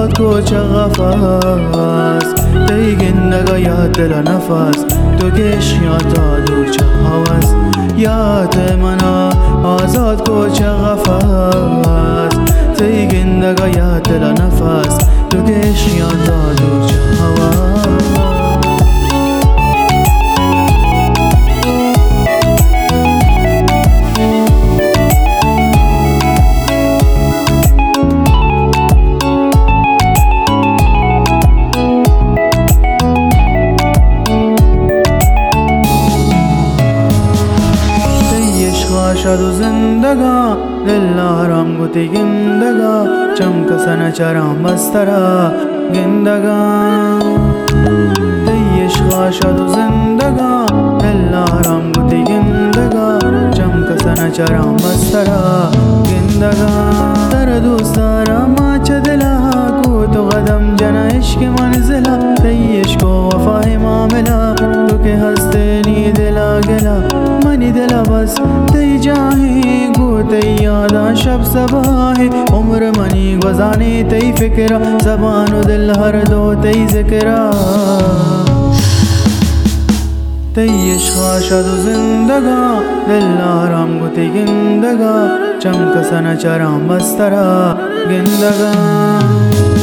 آزاد کو چه قفس تی گندگا یا دل نفس تو کش یا تا دور چه هوس یاد منا آزاد کو چه قفس تی گندگا یا دل نفس تو کش یا تا دور چه هوس شد و زندگا لله رام گوتی گندگا چمک سن چرام بسترا گندگا تی عشقا شد و زندگا لله رام گوتی گندگا چمک سن چرام بسترا گندگا در دوستارا ما چه دلا کو تو قدم جنا عشق منزلا تی عشق و وفای معاملہ تو که ہستے نی دلا گلا منی دلا بس تی جاہی گو تی یادا شب صباہی عمر منی گزانی تی فکرہ زبان و دل ہر دو تی ذکرہ تی عشقا شد و زندگا للہ رام گوتی گندگا چمک سن چرام بسترا گندگا